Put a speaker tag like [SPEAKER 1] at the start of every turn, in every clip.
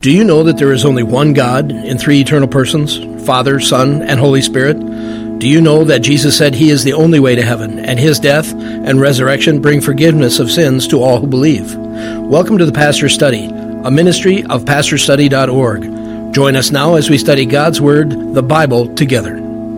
[SPEAKER 1] Do you know that there is only one God in three eternal persons, Father, Son, and Holy Spirit? Do you know that Jesus said He is the only way to heaven, and His death and resurrection bring forgiveness of sins to all who believe? Welcome to the Pastor's Study, a ministry of pastorstudy.org. Join us now as we study God's Word, the Bible, together.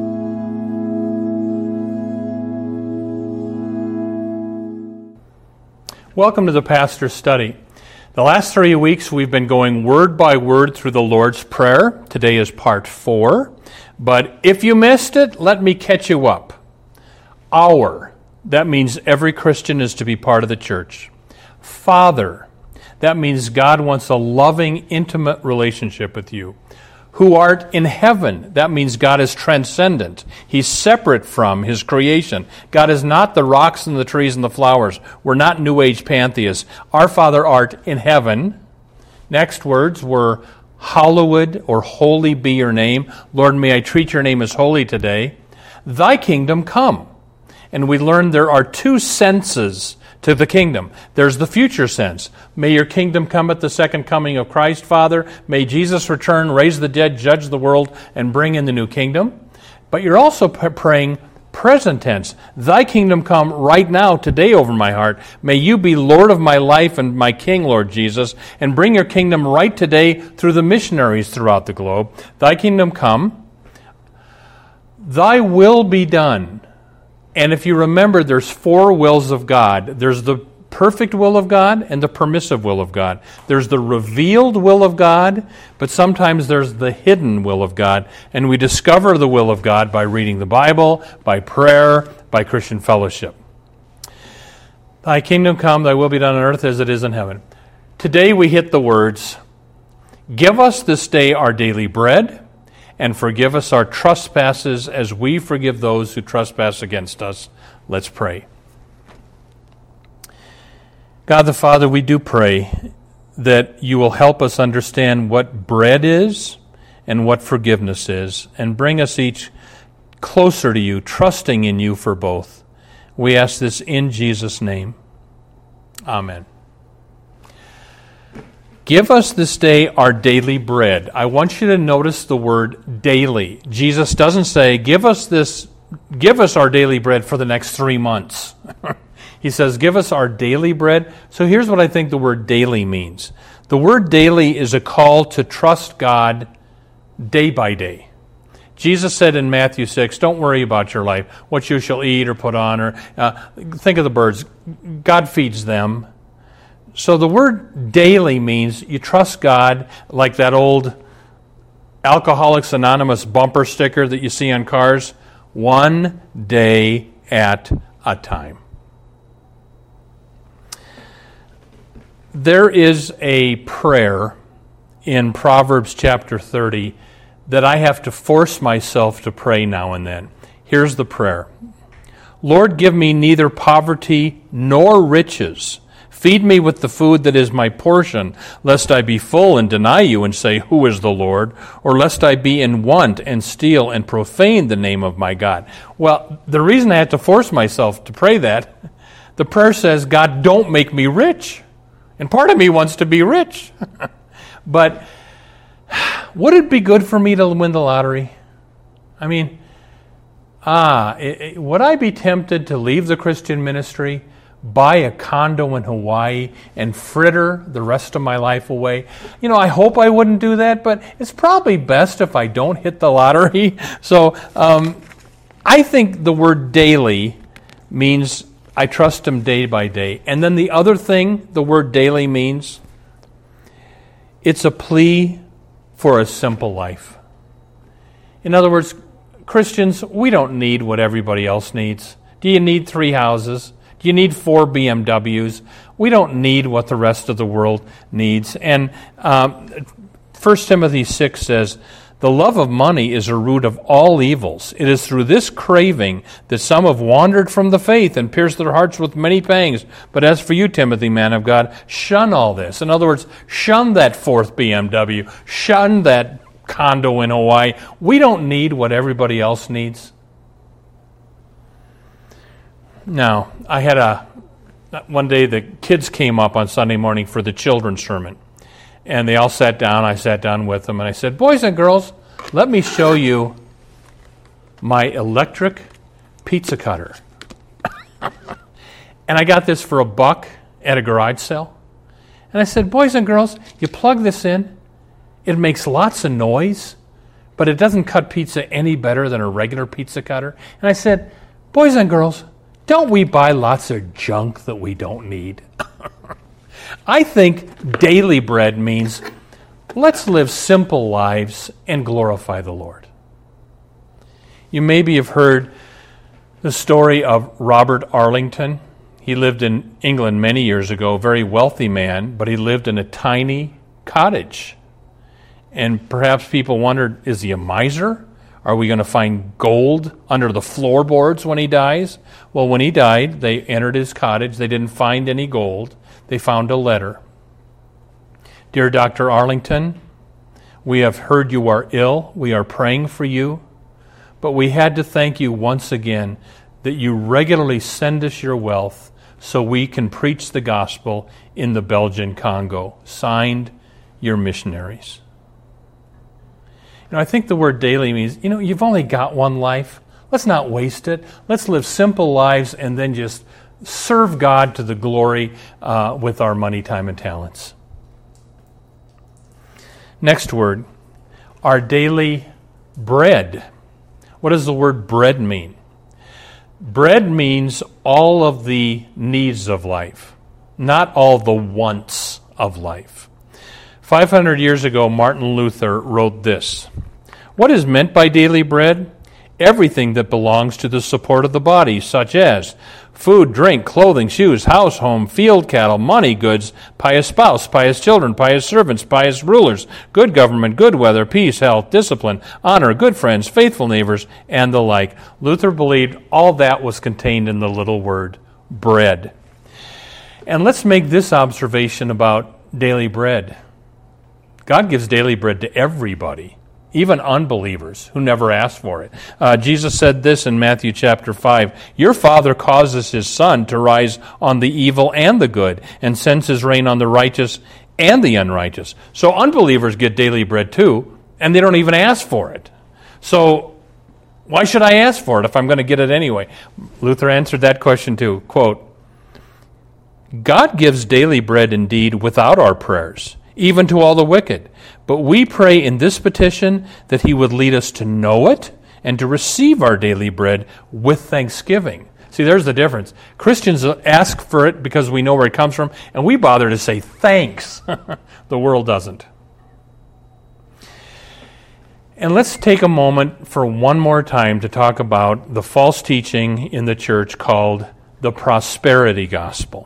[SPEAKER 2] Welcome to the Pastor's Study. The last 3 weeks we've been going word by word through the Lord's Prayer. Today is part 4. But if you missed it, let me catch you up. Our, that means every Christian is to be part of the church. Father, that means God wants a loving, intimate relationship with you. Who art in heaven, that means God is transcendent. He's separate from His creation. God is not the rocks and the trees and the flowers. We're not New Age pantheists. Our Father art in heaven. Next words were, hallowed or holy be your name. Lord, may I treat your name as holy today. Thy kingdom come. And we learned there are two senses to the kingdom. There's the future sense. May your kingdom come at the second coming of Christ, Father. May Jesus return, raise the dead, judge the world, and bring in the new kingdom. But you're also praying present tense. Thy kingdom come right now, today over my heart. May you be Lord of my life and my King, Lord Jesus, and bring your kingdom right today through the missionaries throughout the globe. Thy kingdom come. Thy will be done. And if you remember, there's 4 wills of God. There's the perfect will of God and the permissive will of God. There's the revealed will of God, but sometimes there's the hidden will of God. And we discover the will of God by reading the Bible, by prayer, by Christian fellowship. Thy kingdom come, thy will be done on earth as it is in heaven. Today we hit the words, give us this day our daily bread, and forgive us our trespasses as we forgive those who trespass against us. Let's pray. God the Father, we do pray that you will help us understand what bread is and what forgiveness is, and bring us each closer to you, trusting in you for both. We ask this in Jesus' name. Amen. Give us this day our daily bread. I want you to notice the word daily. Jesus doesn't say, give us our daily bread for the next 3 months. He says, give us our daily bread. So here's what I think the word daily means. The word daily is a call to trust God day by day. Jesus said in Matthew 6, don't worry about your life, what you shall eat or put on, or think of the birds. God feeds them. So the word daily means you trust God, like that old Alcoholics Anonymous bumper sticker that you see on cars, one day at a time. There is a prayer in Proverbs chapter 30 that I have to force myself to pray now and then. Here's the prayer. Lord, give me neither poverty nor riches. Feed me with the food that is my portion, lest I be full and deny you and say, who is the Lord? Or lest I be in want and steal and profane the name of my God. Well, the reason I had to force myself to pray that, the prayer says, God, don't make me rich. And part of me wants to be rich. But would it be good for me to win the lottery? I mean, would I be tempted to leave the Christian ministry, buy a condo in Hawaii, and fritter the rest of my life away? You know, I hope I wouldn't do that, but it's probably best if I don't hit the lottery. So I think the word daily means I trust Him day by day. And then the other thing the word daily means, it's a plea for a simple life. In other words, Christians, we don't need what everybody else needs. Do you need 3 houses? Do you need 4 BMWs? We don't need what the rest of the world needs. And 1 Timothy 6 says, the love of money is a root of all evils. It is through this craving that some have wandered from the faith and pierced their hearts with many pangs. But as for you, Timothy, man of God, shun all this. In other words, shun that 4th BMW. Shun that condo in Hawaii. We don't need what everybody else needs. Now, I had one day the kids came up on Sunday morning for the children's sermon. And they all sat down. I sat down with them, and I said, boys and girls, let me show you my electric pizza cutter. And I got this for $1 at a garage sale. And I said, boys and girls, you plug this in, it makes lots of noise, but it doesn't cut pizza any better than a regular pizza cutter. And I said, boys and girls, don't we buy lots of junk that we don't need? I think daily bread means let's live simple lives and glorify the Lord. You maybe have heard the story of Robert Arlington. He lived in England many years ago, a very wealthy man, but he lived in a tiny cottage. And perhaps people wondered, is he a miser? Are we going to find gold under the floorboards when he dies? Well, when he died, they entered his cottage. They didn't find any gold. They found a letter. Dear Dr. Arlington, we have heard you are ill. We are praying for you. But we had to thank you once again that you regularly send us your wealth so we can preach the gospel in the Belgian Congo. Signed, your missionaries. I think the word daily means, you've only got one life. Let's not waste it. Let's live simple lives and then just serve God to the glory with our money, time, and talents. Next word, our daily bread. What does the word bread mean? Bread means all of the needs of life, not all the wants of life. 500 years ago, Martin Luther wrote this. What is meant by daily bread? Everything that belongs to the support of the body, such as food, drink, clothing, shoes, house, home, field cattle, money, goods, pious spouse, pious children, pious servants, pious rulers, good government, good weather, peace, health, discipline, honor, good friends, faithful neighbors, and the like. Luther believed all that was contained in the little word, bread. And let's make this observation about daily bread. God gives daily bread to everybody, even unbelievers who never asked for it. Jesus said this in Matthew chapter 5, your Father causes his sun to rise on the evil and the good, and sends his rain on the righteous and the unrighteous. So unbelievers get daily bread too, and they don't even ask for it. So why should I ask for it if I'm going to get it anyway? Luther answered that question too. Quote, God gives daily bread indeed without our prayers, even to all the wicked. But we pray in this petition that he would lead us to know it and to receive our daily bread with thanksgiving. See, there's the difference. Christians ask for it because we know where it comes from, and we bother to say thanks. The world doesn't. And let's take a moment for one more time to talk about the false teaching in the church called the prosperity gospel.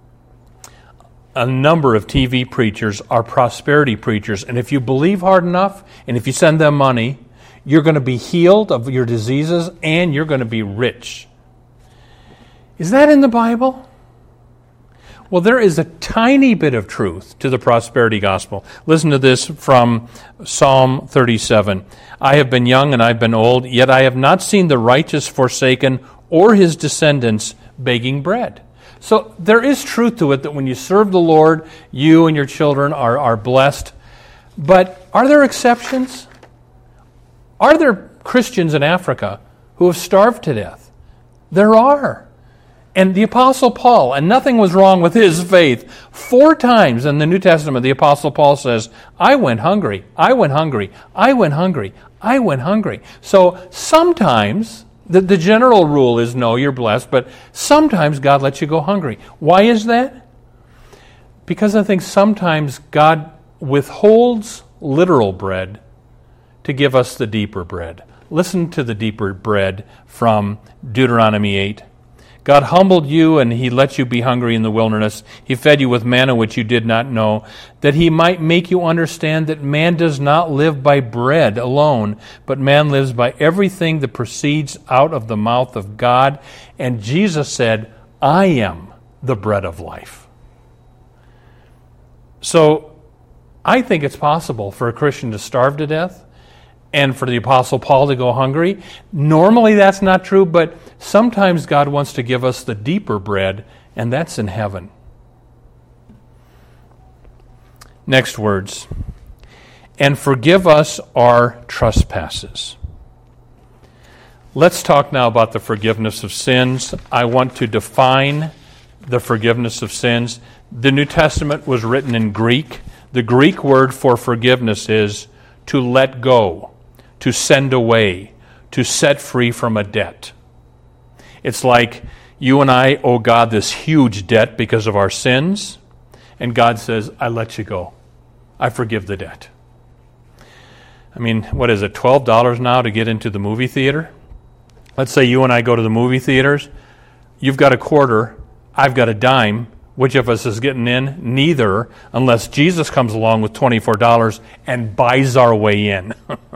[SPEAKER 2] A number of TV preachers are prosperity preachers, and if you believe hard enough, and if you send them money, you're going to be healed of your diseases, and you're going to be rich. Is that in the Bible? Well, there is a tiny bit of truth to the prosperity gospel. Listen to this from Psalm 37. I have been young and I've been old, yet I have not seen the righteous forsaken or his descendants begging bread. So there is truth to it that when you serve the Lord, you and your children are blessed. But are there exceptions? Are there Christians in Africa who have starved to death? There are. And the Apostle Paul, and nothing was wrong with his faith, 4 times in the New Testament the Apostle Paul says, I went hungry, I went hungry, I went hungry, I went hungry. So sometimes the general rule is no, you're blessed, but sometimes God lets you go hungry. Why is that? Because I think sometimes God withholds literal bread to give us the deeper bread. Listen to the deeper bread from Deuteronomy 8. God humbled you, and he let you be hungry in the wilderness. He fed you with manna which you did not know, that he might make you understand that man does not live by bread alone, but man lives by everything that proceeds out of the mouth of God. And Jesus said, I am the bread of life. So I think it's possible for a Christian to starve to death and for the Apostle Paul to go hungry. Normally that's not true, but sometimes God wants to give us the deeper bread, and that's in heaven. Next words. And forgive us our trespasses. Let's talk now about the forgiveness of sins. I want to define the forgiveness of sins. The New Testament was written in Greek. The Greek word for forgiveness is to let go, to send away, to set free from a debt. It's like you and I owe God this huge debt because of our sins, and God says, I let you go. I forgive the debt. I mean, what is it, $12 now to get into the movie theater? Let's say you and I go to the movie theaters. You've got a quarter, I've got a dime. Which of us is getting in? Neither, unless Jesus comes along with $24 and buys our way in.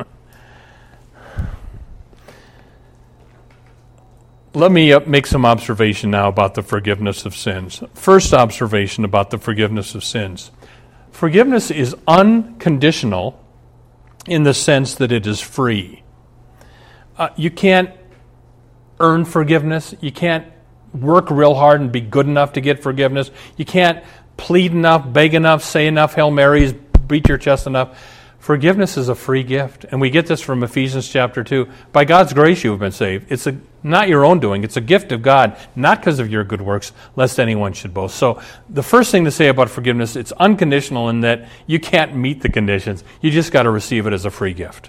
[SPEAKER 2] Let me make some observation now about the forgiveness of sins. First observation about the forgiveness of sins. Forgiveness is unconditional in the sense that it is free. You can't earn forgiveness. You can't work real hard and be good enough to get forgiveness. You can't plead enough, beg enough, say enough Hail Marys, beat your chest enough. Forgiveness is a free gift, and we get this from Ephesians chapter 2. By God's grace you have been saved. It's not your own doing. It's a gift of God, not because of your good works, lest anyone should boast. So the first thing to say about forgiveness, it's unconditional in that you can't meet the conditions. You just got to receive it as a free gift.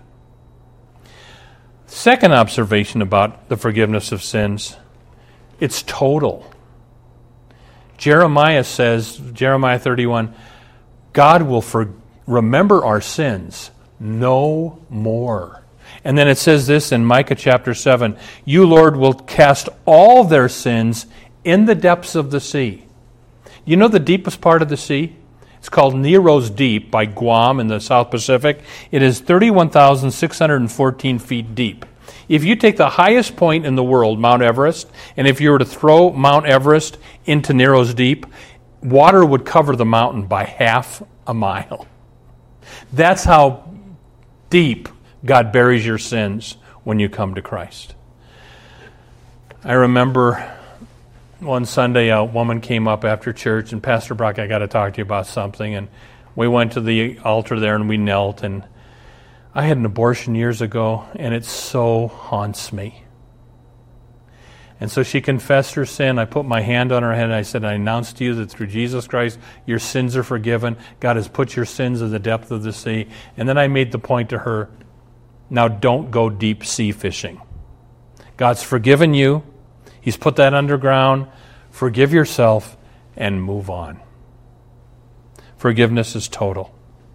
[SPEAKER 2] Second observation about the forgiveness of sins, it's total. Jeremiah says, Jeremiah 31, God will remember our sins no more. And then it says this in Micah chapter 7, you, Lord, will cast all their sins in the depths of the sea. You know the deepest part of the sea? It's called Nero's Deep by Guam in the South Pacific. It is 31,614 feet deep. If you take the highest point in the world, Mount Everest, and if you were to throw Mount Everest into Nero's Deep, water would cover the mountain by half a mile. That's how deep God buries your sins when you come to Christ. I remember one Sunday a woman came up after church, and Pastor Brock, I got to talk to you about something. And we went to the altar there and we knelt, and I had an abortion years ago, and it so haunts me. And so she confessed her sin. I put my hand on her head and I said, I announce to you that through Jesus Christ, your sins are forgiven. God has put your sins in the depth of the sea. And then I made the point to her, now don't go deep sea fishing. God's forgiven you. He's put that underground. Forgive yourself and move on. Forgiveness is total.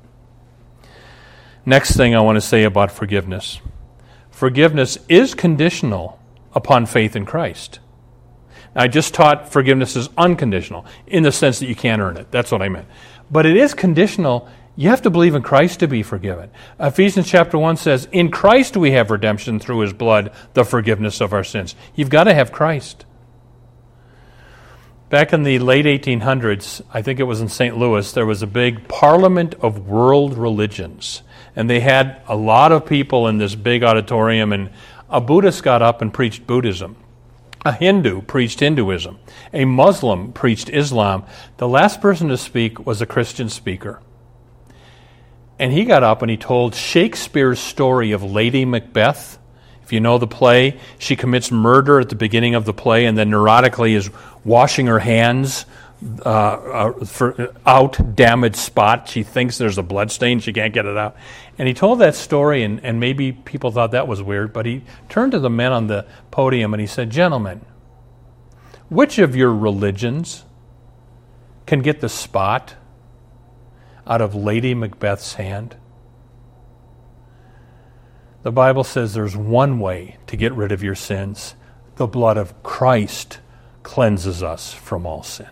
[SPEAKER 2] Next thing I want to say about forgiveness. Forgiveness is conditional upon faith in Christ. Now, I just taught forgiveness is unconditional in the sense that you can't earn it. That's what I meant. But it is conditional. You have to believe in Christ to be forgiven. Ephesians chapter 1 says, in Christ we have redemption through his blood, the forgiveness of our sins. You've got to have Christ. Back in the late 1800s, I think it was in St. Louis, there was a big Parliament of World Religions. And they had a lot of people in this big auditorium, and a Buddhist got up and preached Buddhism. A Hindu preached Hinduism. A Muslim preached Islam. The last person to speak was a Christian speaker. And he got up and he told Shakespeare's story of Lady Macbeth. If you know the play, she commits murder at the beginning of the play and then neurotically is washing her hands for out damaged spot. She thinks there's a blood stain. She can't get it out. And he told that story, and maybe people thought that was weird, but he turned to the men on the podium and he said, gentlemen, which of your religions can get the spot out of Lady Macbeth's hand? The Bible says there's one way to get rid of your sins. The blood of Christ cleanses us from all sin.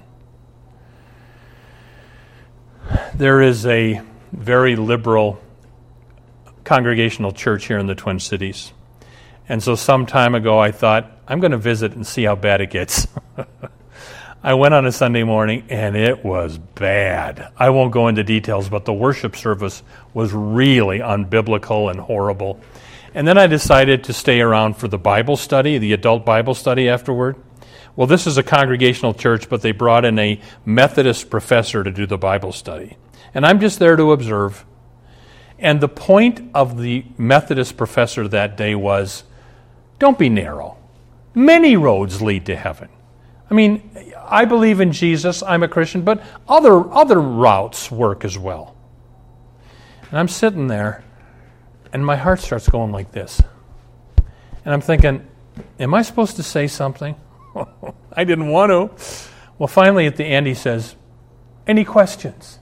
[SPEAKER 2] There is a very liberal congregational church here in the Twin Cities. And so some time ago I thought, I'm going to visit and see how bad it gets. I went on a Sunday morning and it was bad. I won't go into details, but the worship service was really unbiblical and horrible. And then I decided to stay around for the Bible study, the adult Bible study afterward. Well, this is a congregational church, but they brought in a Methodist professor to do the Bible study. And I'm just there to observe. And the point of the Methodist professor that day was, don't be narrow. Many roads lead to heaven. I mean, I believe in Jesus, I'm a Christian, but other routes work as well. And I'm sitting there, and my heart starts going like this. And I'm thinking, am I supposed to say something? I didn't want to. Well, finally at the end he says, any questions?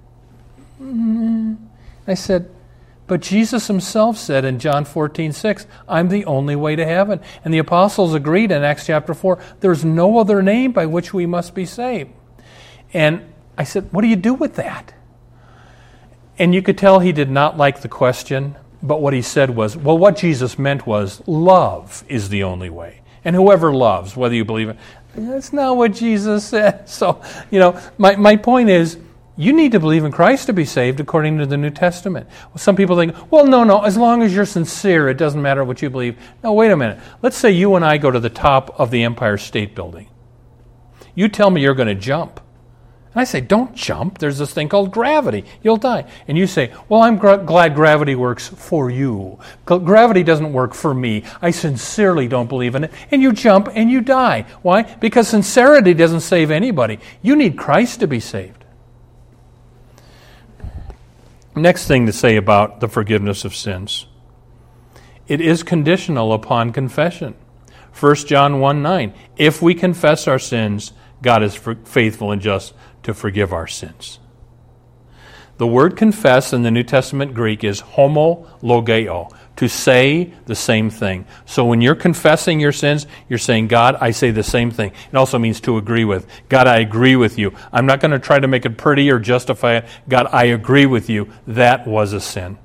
[SPEAKER 2] I said, but Jesus himself said in John 14:6, I'm the only way to heaven. And the apostles agreed in Acts chapter 4, there's no other name by which we must be saved. And I said, what do you do with that? And you could tell he did not like the question, but what he said was, well, what Jesus meant was, love is the only way. And whoever loves, whether you believe it, that's not what Jesus said. So, my point is, you need to believe in Christ to be saved according to the New Testament. Some people think, well, no, as long as you're sincere, it doesn't matter what you believe. No, wait a minute. Let's say you and I go to the top of the Empire State Building. You tell me you're going to jump. And I say, don't jump. There's this thing called gravity. You'll die. And you say, well, I'm glad gravity works for you. Gravity doesn't work for me. I sincerely don't believe in it. And you jump and you die. Why? Because sincerity doesn't save anybody. You need Christ to be saved. Next thing to say about the forgiveness of sins. It is conditional upon confession. 1 John 1:9. If we confess our sins, God is faithful and just to forgive our sins. The word confess in the New Testament Greek is homologeo, to say the same thing. So when you're confessing your sins, you're saying, God, I say the same thing. It also means to agree with. God, I agree with you. I'm not going to try to make it pretty or justify it. God, I agree with you. That was a sin.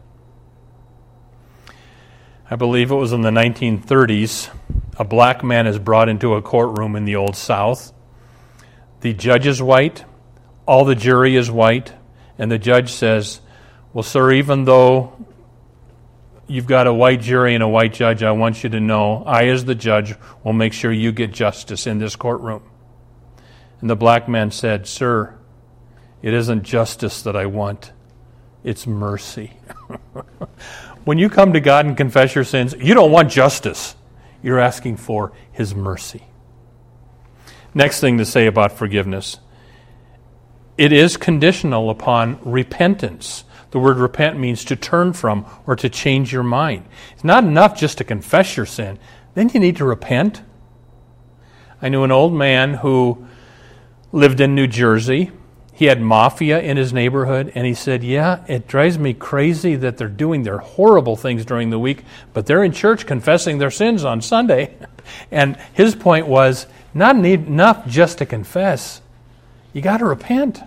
[SPEAKER 2] I believe it was in the 1930s, a black man is brought into a courtroom in the Old South. The judge is white, all the jury is white, and the judge says, well, sir, even though you've got a white jury and a white judge, I want you to know, I as the judge will make sure you get justice in this courtroom. And the black man said, sir, it isn't justice that I want, it's mercy. When you come to God and confess your sins, you don't want justice. You're asking for His mercy. Next thing to say about forgiveness. It is conditional upon repentance. The word repent means to turn from or to change your mind. It's not enough just to confess your sin. Then you need to repent. I knew an old man who lived in New Jersey. He had mafia in his neighborhood, and he said, yeah, it drives me crazy that they're doing their horrible things during the week, but they're in church confessing their sins on Sunday. And his point was, not enough just to confess. You got to repent.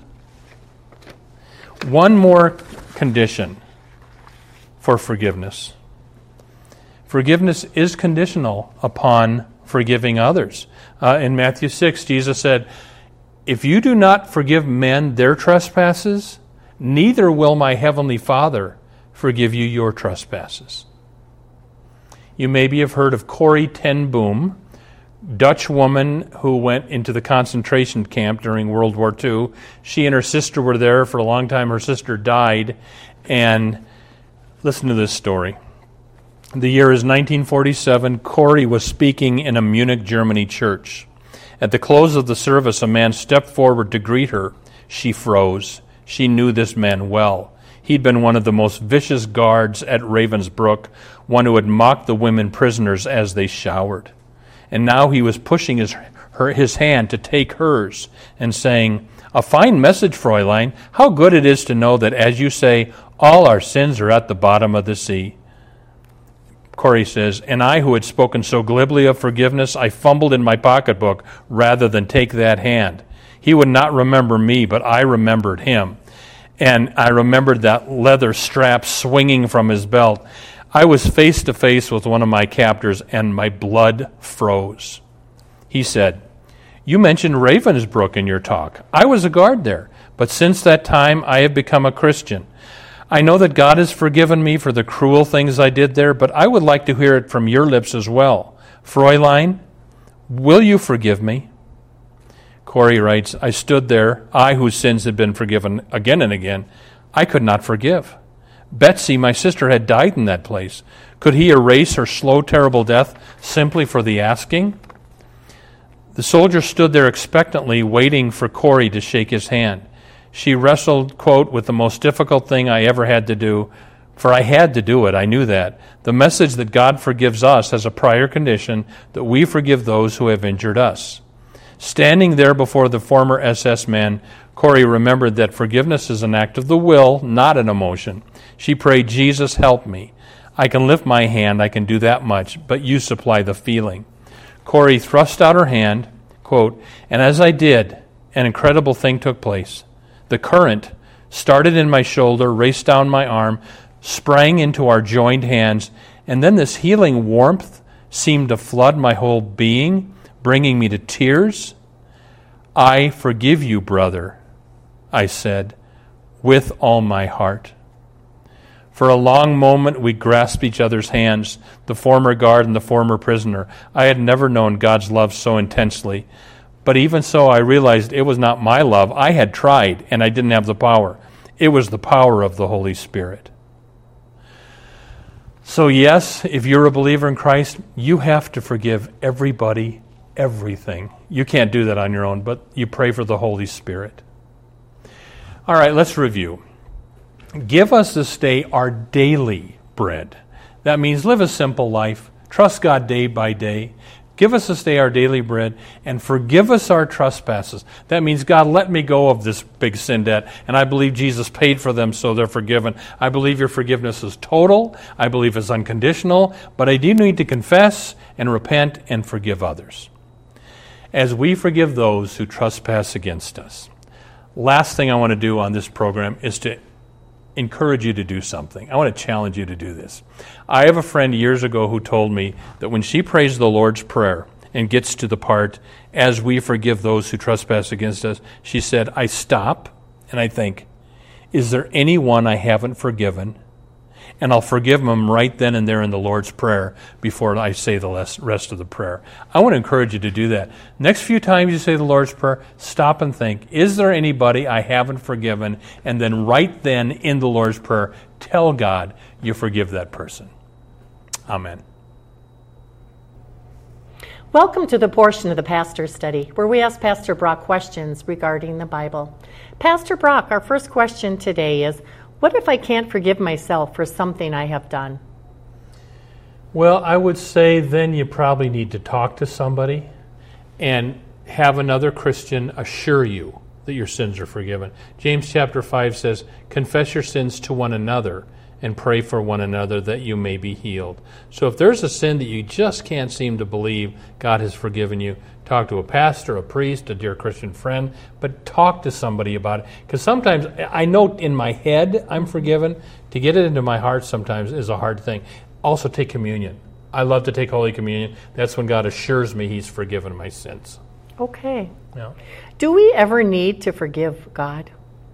[SPEAKER 2] One more condition for forgiveness. Forgiveness is conditional upon forgiving others. In Matthew 6, Jesus said, if you do not forgive men their trespasses, neither will my heavenly Father forgive you your trespasses. You maybe have heard of Corrie ten Boom, Dutch woman who went into the concentration camp during World War II. She and her sister were there for a long time. Her sister died. And listen to this story. The year is 1947. Corrie was speaking in a Munich, Germany church. At the close of the service, a man stepped forward to greet her. She froze. She knew this man well. He'd been one of the most vicious guards at Ravensbrück, one who had mocked the women prisoners as they showered. And now he was pushing his hand to take hers and saying, a fine message, Fräulein. How good it is to know that, as you say, all our sins are at the bottom of the sea. Corrie says, and I who had spoken so glibly of forgiveness, I fumbled in my pocketbook rather than take that hand. He would not remember me, but I remembered him. And I remembered that leather strap swinging from his belt. I was face to face with one of my captors, and my blood froze. He said, you mentioned Ravensbrück in your talk. I was a guard there, but since that time I have become a Christian. I know that God has forgiven me for the cruel things I did there, but I would like to hear it from your lips as well. Fräulein, will you forgive me? Corrie writes, I stood there, I whose sins had been forgiven again and again. I could not forgive. Betsy, my sister, had died in that place. Could he erase her slow, terrible death simply for the asking? The soldier stood there expectantly, waiting for Corey to shake his hand. She wrestled, quote, with the most difficult thing I ever had to do, for I had to do it, I knew that. The message that God forgives us has a prior condition that we forgive those who have injured us. Standing there before the former SS man, Corey remembered that forgiveness is an act of the will, not an emotion. She prayed, Jesus, help me. I can lift my hand, I can do that much, but you supply the feeling. Corey thrust out her hand, quote, and as I did, an incredible thing took place. The current started in my shoulder, raced down my arm, sprang into our joined hands, and then this healing warmth seemed to flood my whole being, bringing me to tears. I forgive you, brother, I said, with all my heart. For a long moment we grasped each other's hands, the former guard and the former prisoner. I had never known God's love so intensely. But even so, I realized it was not my love. I had tried, and I didn't have the power. It was the power of the Holy Spirit. So yes, if you're a believer in Christ, you have to forgive everybody, everything. You can't do that on your own, but you pray for the Holy Spirit. All right, let's review. Give us this day our daily bread. That means live a simple life. Trust God day by day. Give us this day our daily bread, and forgive us our trespasses. That means, God, let me go of this big sin debt, and I believe Jesus paid for them, so they're forgiven. I believe your forgiveness is total. I believe it's unconditional, but I do need to confess and repent and forgive others, as we forgive those who trespass against us. Last thing I want to do on this program is to encourage you to do something. I want to challenge you to do this. I have a friend years ago who told me that when she prays the Lord's Prayer and gets to the part, as we forgive those who trespass against us, she said, I stop and I think, is there anyone I haven't forgiven? And I'll forgive them right then and there in the Lord's Prayer before I say the rest of the prayer. I want to encourage you to do that. Next few times you say the Lord's Prayer, stop and think, is there anybody I haven't forgiven? And then right then in the Lord's Prayer, tell God you forgive that person. Amen.
[SPEAKER 3] Welcome to the portion of the Pastor Study where we ask Pastor Brock questions regarding the Bible. Pastor Brock, our first question today is, what if I can't forgive myself for something I have done?
[SPEAKER 2] Well, I would say then you probably need to talk to somebody and have another Christian assure you that your sins are forgiven. James chapter 5 says, confess your sins to one another and pray for one another that you may be healed. So if there's a sin that you just can't seem to believe God has forgiven you, talk to a pastor, a priest, a dear Christian friend, but talk to somebody about it. Because sometimes I know in my head I'm forgiven. To get it into my heart sometimes is a hard thing. Also take communion. I love to take Holy Communion. That's when God assures me He's forgiven my sins.
[SPEAKER 3] Okay.
[SPEAKER 2] Yeah.
[SPEAKER 3] Do we ever need to forgive God?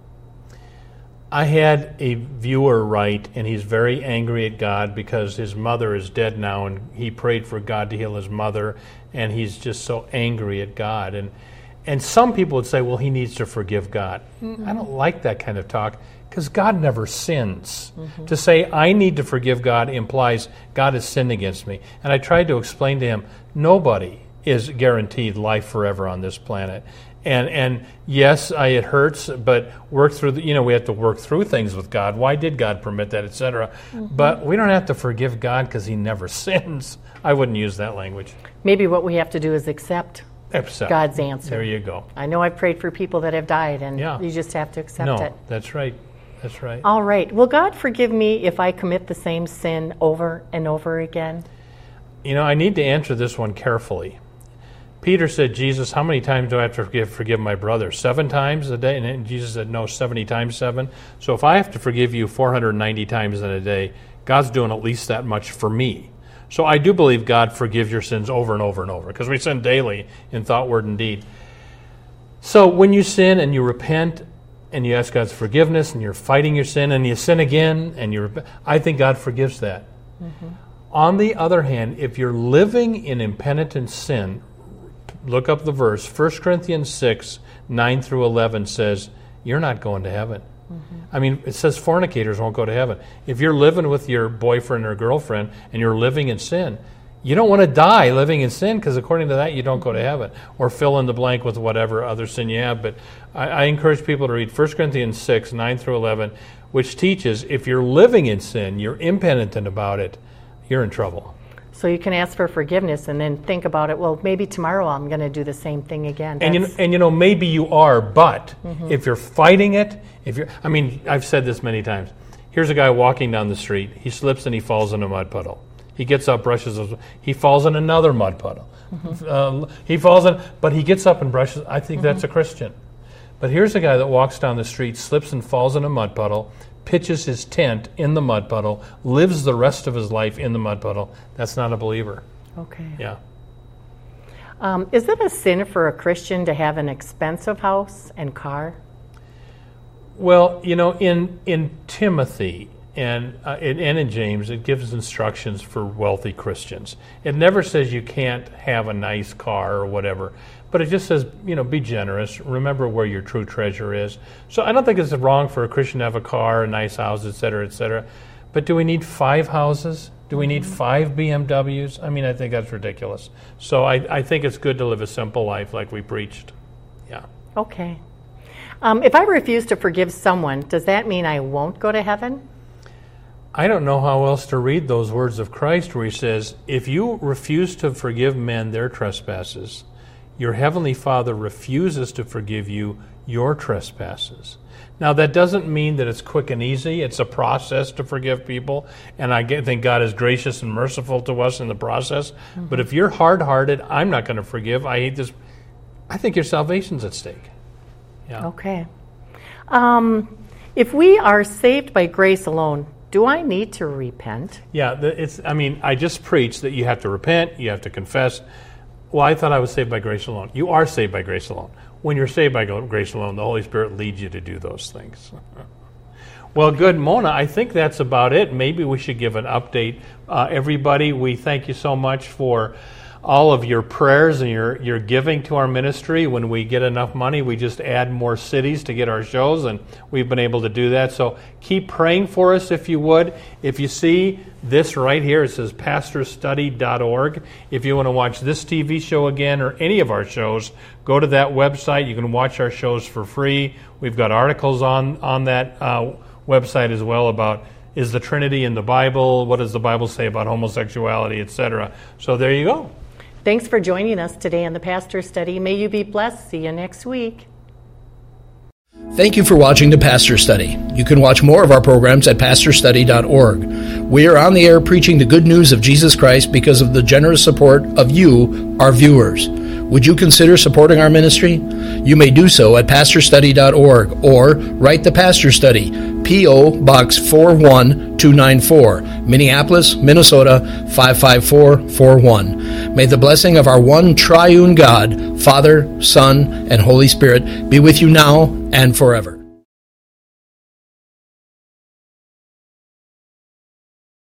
[SPEAKER 2] I had a viewer write, and he's very angry at God because his mother is dead now, and he prayed for God to heal his mother, and he's just so angry at God. And some people would say, well, he needs to forgive God. I don't like that kind of talk because God never sins. To say I need to forgive God implies God has sinned against me. And I tried to explain to him, nobody is guaranteed life forever on this planet. And yes, it hurts, but work through we have to work through things with God. Why did God permit that, etc.? But we don't have to forgive God because He never sins. I wouldn't use that language.
[SPEAKER 3] Maybe what we have to do is accept God's answer.
[SPEAKER 2] There you go.
[SPEAKER 3] I know I've prayed for people that have died, and you just have to accept it.
[SPEAKER 2] That's right. That's right.
[SPEAKER 3] All right. Will God forgive me if I commit the same sin over and over again?
[SPEAKER 2] I need to answer this one carefully. Peter said, Jesus, how many times do I have to forgive my brother? 7 times a day? And Jesus said, no, 70 times 7. So if I have to forgive you 490 times in a day, God's doing at least that much for me. So I do believe God forgives your sins over and over and over, because we sin daily in thought, word, and deed. So when you sin and you repent and you ask God's forgiveness and you're fighting your sin and you sin again, and I think God forgives that. On the other hand, if you're living in impenitent sin, look up the verse. 1 Corinthians 6, 9 through 11 says, you're not going to heaven. I mean, it says fornicators won't go to heaven. If you're living with your boyfriend or girlfriend and you're living in sin, you don't want to die living in sin, because according to that, you don't go to heaven. Or fill in the blank with whatever other sin you have. But I encourage people to read 1 Corinthians 6, 9 through 11, which teaches if you're living in sin, you're impenitent about it, you're in trouble.
[SPEAKER 3] So you can ask for forgiveness and then think about it, well, maybe tomorrow I'm going to do the same thing again.
[SPEAKER 2] And maybe you are, but if you're fighting it, I've said this many times. Here's a guy walking down the street. He slips and he falls in a mud puddle. He gets up, brushes his, he falls in another mud puddle. But he gets up and brushes. I think that's a Christian. But here's a guy that walks down the street, slips and falls in a mud puddle, pitches his tent in the mud puddle, lives the rest of his life in the mud puddle. That's not a believer.
[SPEAKER 3] Okay.
[SPEAKER 2] Yeah.
[SPEAKER 3] Is it a sin for a Christian to have an expensive house and car?
[SPEAKER 2] Well, in Timothy and in James, it gives instructions for wealthy Christians. It never says you can't have a nice car or whatever, but it just says, be generous. Remember where your true treasure is. So I don't think it's wrong for a Christian to have a car, a nice house, et cetera, et cetera. But do we need 5 houses? Do we need 5 BMWs? I think that's ridiculous. So I think it's good to live a simple life like we preached. Yeah.
[SPEAKER 3] Okay. If I refuse to forgive someone, does that mean I won't go to heaven?
[SPEAKER 2] I don't know how else to read those words of Christ where he says, if you refuse to forgive men their trespasses, your heavenly Father refuses to forgive you your trespasses. Now, that doesn't mean that it's quick and easy. It's a process to forgive people, and I think God is gracious and merciful to us in the process. But if you're hard-hearted, I'm not going to forgive. I hate this. I think your salvation's at stake. Yeah.
[SPEAKER 3] Okay. If we are saved by grace alone, do I need to repent?
[SPEAKER 2] Yeah, I just preached that you have to repent, you have to confess. Well, I thought I was saved by grace alone. You are saved by grace alone. When you're saved by grace alone, the Holy Spirit leads you to do those things. Well, good, Mona. I think that's about it. Maybe we should give an update. Everybody, we thank you so much for all of your prayers and your giving to our ministry. When we get enough money, we just add more cities to get our shows, and we've been able to do that. So keep praying for us if you would. If you see this right here, it says pastorstudy.org. If you want to watch this TV show again or any of our shows, go to that website. You can watch our shows for free. We've got articles on that website as well about, is the Trinity in the Bible? What does the Bible say about homosexuality, etc.? So there you go.
[SPEAKER 3] Thanks for joining us today on the Pastor Study. May you be blessed. See you next week.
[SPEAKER 1] Thank you for watching the Pastor Study. You can watch more of our programs at pastorstudy.org. We are on the air preaching the good news of Jesus Christ because of the generous support of you, our viewers. Would you consider supporting our ministry? You may do so at pastorstudy.org or write the Pastor Study, P.O. Box 41294, Minneapolis, Minnesota 55441. May the blessing of our one triune God, Father, Son, and Holy Spirit be with you now and forever.